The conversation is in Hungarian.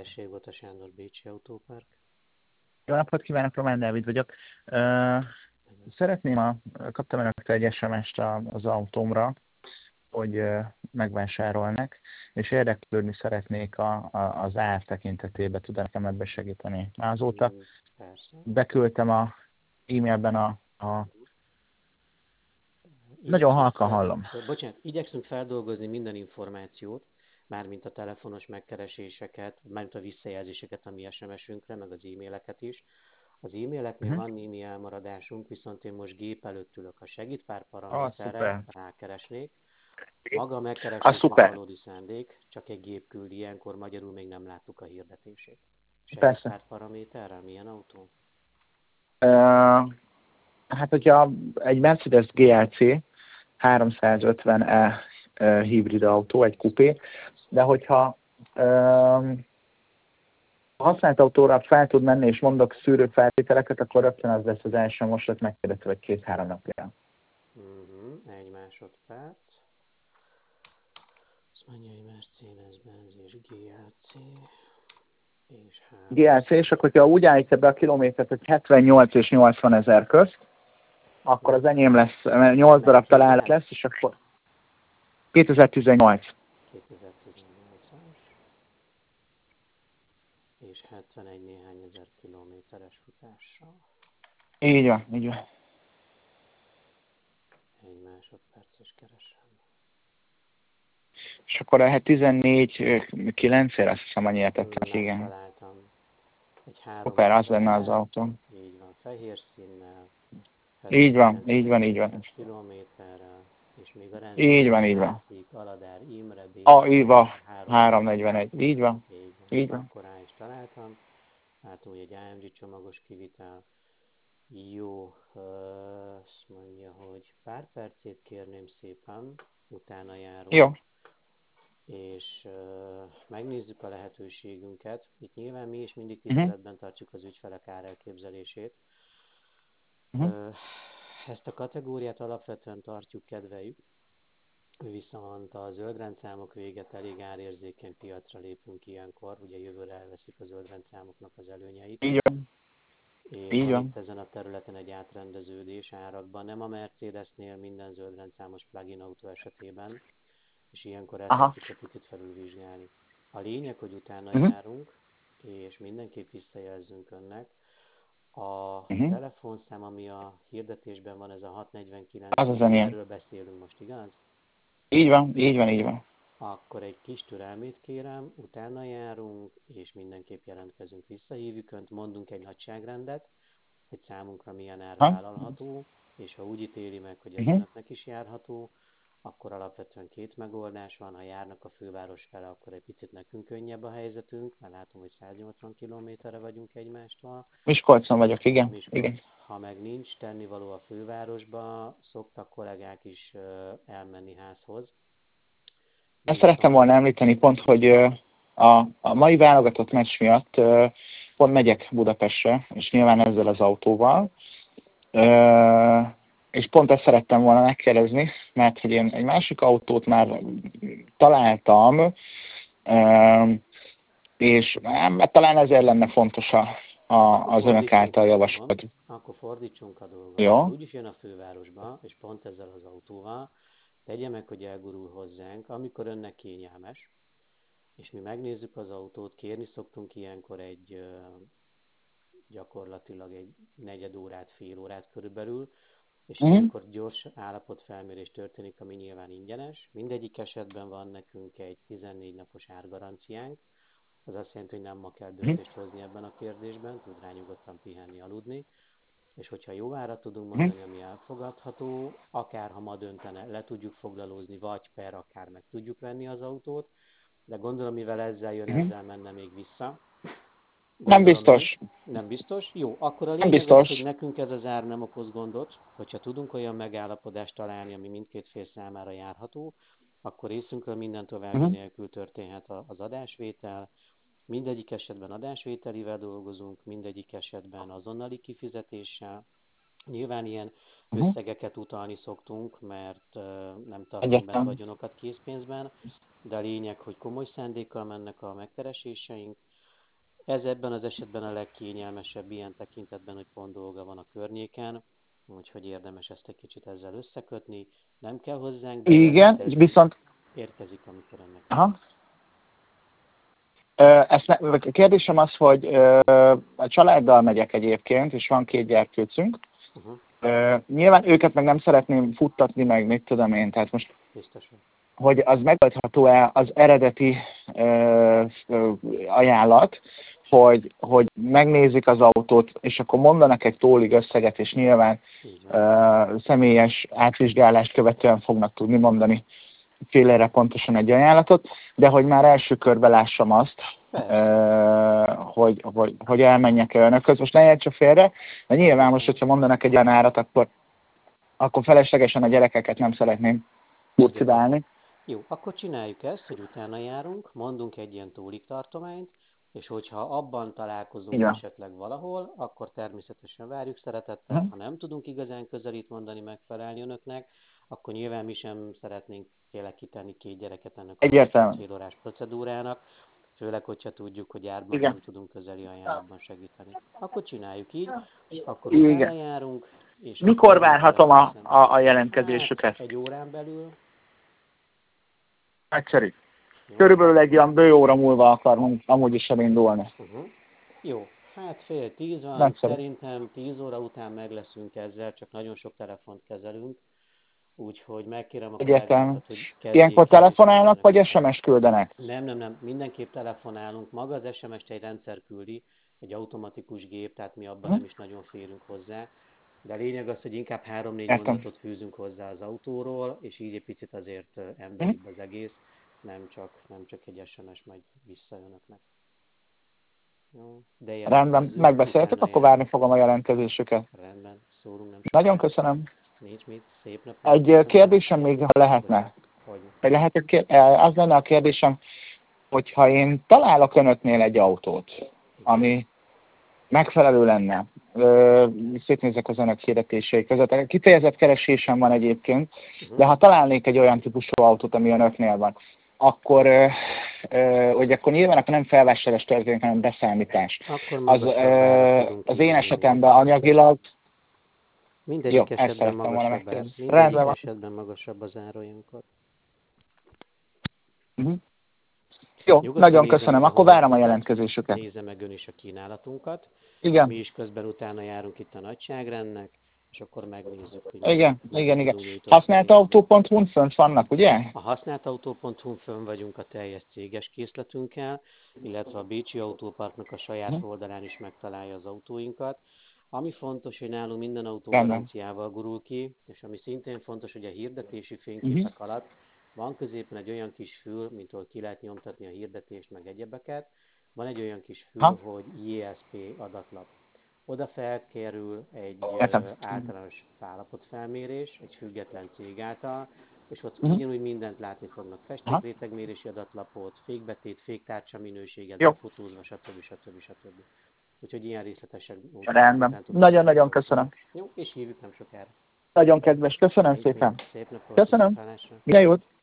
Tessék, Bota Sándor, Bécsi Autópark. Jó napot kívánok, Román Dávid vagyok. Kaptam önöktől egy SMS-t az autómra, hogy megvásárolnak, és érdeklődni szeretnék az ár tekintetében. Tud nekem ebben segíteni? Azóta Persze. beküldtem a e-mailben Nagyon halkan hallom. Igyekszünk feldolgozni minden információt, mármint a telefonos megkereséseket, mármint a visszajelzéseket a mi SMS-ünkre, meg az e-maileket is. Az e-maileknél van némi elmaradásunk, viszont én most gép előtt ülök. Ha segít pár paraméterre, rákeresnék. Maga a megkeresés ma valódi szándék, csak egy gép küld, ilyenkor magyarul még nem láttuk a hirdetését. Segít pár paraméterrel, milyen autó? Hát, hogyha egy Mercedes GLC 350e hibrid autó, egy kupé, de hogyha használt autóra fel tud menni, és mondok szűrőfeltételeket, akkor rögtön az lesz az első, most lett megkérdezve, vagy 2-3 napja. Egy másodperc. Azt mondja, hogy Mercedes-Benz és GLC. GLC, és akkor, hogyha úgy állítja be a kilométert, hogy 78 és 80 ezer közt, akkor az enyém lesz, 8 darab találat lesz, és akkor 2018. 2018-as. És 71 néhány ezer kilométeres futással. Így van, így van. Egy másodperces keresem. És akkor lehet 14-9-ért, azt hiszem, annyira tettek, igen. Találtam. Egy 3 Szuper, az lenne az autó. Így van, fehér színnel. Így van, így van, így van. Kilométerrel, és még a így van, így van. látszik, Aladár Imre, Így van, 341, így van. Így van. Akkor rá is találtam. Látom, hogy egy AMG csomagos kivitel. Jó, azt mondja, hogy pár percét kérném szépen, utána járunk. Jó. És megnézzük a lehetőségünket. Itt nyilván mi is mindig tiszteletben tartjuk az ügyfelek árelképzelését. Ezt a kategóriát alapvetően tartjuk, kedveljük, viszont a zöldrendszámok véget elég árérzékeny piacra lépünk ilyenkor, ugye jövőre elveszik a zöldrendszámoknak az előnyeit. Így van. És van itt ezen a területen egy átrendeződés árakban, nem a Mercedesnél minden zöldrendszámos plug-in autó esetében, és ilyenkor ezt szoktuk egy picit felülvizsgálni. A lényeg, hogy utána járunk, és mindenképp visszajelzünk önnek. A telefonszám, ami a hirdetésben van, ez a 649, erről beszélünk most, igaz? Így van, így van, így van. Akkor egy kis türelmét kérem, utána járunk, és mindenképp jelentkezünk, visszahívjuk önt, mondunk egy nagyságrendet, hogy számunkra milyen ár vállalható, és ha úgy ítéli meg, hogy ez önöknek is járható, akkor alapvetően 2 megoldás van, ha járnak a főváros fele, akkor egy picit nekünk könnyebb a helyzetünk, mert látom, hogy 180 kilométerre vagyunk egymástól. Miskolcon vagyok, igen. Miskolc. Igen. Ha meg nincs tennivaló a fővárosba, szoktak kollégák is elmenni házhoz. Ezt szerettem volna említeni pont, hogy a mai válogatott meccs miatt pont megyek Budapestre, és nyilván ezzel az autóval. És pont ezt szerettem volna megkérdezni, mert hogy én egy másik autót már találtam, és talán ezért lenne fontos az önök által javasolt. Akkor fordítsunk a dolgot. Jó. Úgyis jön a fővárosba, és pont ezzel az autóval, tegye meg, hogy elgurul hozzánk, amikor önnek kényelmes, és mi megnézzük az autót, kérni szoktunk ilyenkor gyakorlatilag egy negyed órát, fél órát körülbelül, és ilyenkor gyors állapotfelmérés történik, ami nyilván ingyenes. Mindegyik esetben van nekünk egy 14 napos árgaranciánk, az azt jelenti, hogy nem ma kell döntést hozni ebben a kérdésben, tud rá nyugodtan pihenni, aludni, és hogyha jó árat tudunk mondani, ami elfogadható, akár ha ma döntene, le tudjuk foglalózni, vagy akár meg tudjuk venni az autót, de gondolom, mivel ezzel jön, ezzel menne még vissza. Nem biztos. Nem biztos? Jó, akkor a lényeg az, hogy nekünk ez az ár nem okoz gondot, hogyha tudunk olyan megállapodást találni, ami mindkét fél számára járható, akkor részünkről minden további nélkül történhet az adásvétel. Mindegyik esetben adásvételivel dolgozunk, mindegyik esetben azonnali kifizetéssel. Nyilván ilyen összegeket utalni szoktunk, mert nem tartunk benne vagyonokat készpénzben, de a lényeg, hogy komoly szándékkal mennek a megkereséseink. Ez ebben az esetben a legkényelmesebb ilyen tekintetben, hogy pont dolga van a környéken, úgyhogy érdemes ezt egy kicsit ezzel összekötni. Nem kell hozzánk Igen, bejelentkezni, viszont érkezik, amikor önnek van. aha. A kérdésem az, hogy a családdal megyek egyébként, és van 2 gyerkőcünk. Uh-huh. Nyilván őket meg nem szeretném futtatni meg, mit tudom én, tehát most, Biztosan. hogy az megoldható-e az eredeti ajánlat, hogy megnézik az autót, és akkor mondanak egy tólig összeget, és nyilván személyes átvizsgálást követően fognak tudni mondani félére pontosan egy ajánlatot, de hogy már első körben lássam azt, hogy elmenjek önökhöz. Most ne értse félre, de nyilván most, hogyha mondanak egy olyan árat, akkor feleslegesen a gyerekeket nem szeretném burcibálni. Jó, akkor csináljuk ezt, hogy utána járunk, mondunk egy ilyen tólik tartományt, és hogyha abban találkozunk Igen. esetleg valahol, akkor természetesen várjuk szeretettel. Ha nem tudunk igazán közelít mondani, megfelelni önöknek, akkor nyilván mi sem szeretnénk tényleg kitenni 2 gyereket ennek a másfél órás procedúrának, főleg, hogyha tudjuk, hogy árban nem tudunk közeli ajánlatban segíteni. Akkor csináljuk így, akkor utána járunk, és mikor várhatom a jelentkezésüket? Hát, 1 órán belül. Nagyszerű. Körülbelül egy olyan bő óra múlva akarunk amúgy is elindulni. Jó, hát 9:30 van, Nagyszerű. Szerintem 10 óra után meg leszünk ezzel, csak nagyon sok telefont kezelünk, úgyhogy megkérem a kollégákat, hogy kezdjék. Ilyenkor telefonálnak, vagy SMS küldenek? Nem, mindenképp telefonálunk. Maga az SMS-t egy rendszer küldi, egy automatikus gép, tehát mi abban nem is nagyon férünk hozzá. De a lényeg az, hogy inkább 3-4 mondatot fűzünk hozzá az autóról, és így egy picit azért emberibb az egész, nem csak egy SMS megy vissza önöknek. Jó, de rendben, megbeszéltük, akkor várni fogom a jelentkezésüket. Rendben, szólunk nem sokára. Nagyon köszönöm. Nincs mit, szép napot. Egy kérdésem még, ha lehetne. Az lenne a kérdésem, hogyha én találok önöknél egy autót, ami megfelelő lenne, szétnézek az önök hirdetései között. Kifejezett keresésem van egyébként, de ha találnék egy olyan típusú autót, ami önöknél van, akkor nyilván akkor nem felvásárlás történik, hanem beszállítás. Az én esetemben anyagilag... Mindegyik esetben magasabb ez. Mindegyik esetben magasabb az árajunkat. Jó, nagyon köszönöm. Akkor várom a jelentkezésüket. Nézze meg ön is a kínálatunkat. Igen. Mi is közben utána járunk itt a nagyságrendnek, és akkor megnézzük, hogy... Igen. Használtautó.hu-n fönt vannak, ugye? A használtautó.hu-n fönn vagyunk a teljes céges készletünkkel, illetve a Bécsi Autóparknak a saját oldalán is megtalálja az autóinkat. Ami fontos, hogy nálunk minden autó garanciával gurul ki, és ami szintén fontos, hogy a hirdetési fényképek alatt van középen egy olyan kis fül, mint ahol ki lehet nyomtatni a hirdetést, meg egyebeket. Van egy olyan kis fül, hogy JSP adatlap. Oda felkerül egy általános állapotfelmérés, egy független cég által, és ott ugyanúgy mindent látni fognak. Festékrétegmérési adatlapot, fékbetét, féktárcsa minőséget, befotózva, stb. Úgyhogy ilyen részletesek. Rendben. Nagyon-nagyon köszönöm. Jó, és hívjuk nem sokára. Nagyon kedves. Köszönöm szépen. Szép napot. Köszönöm. Minden jót.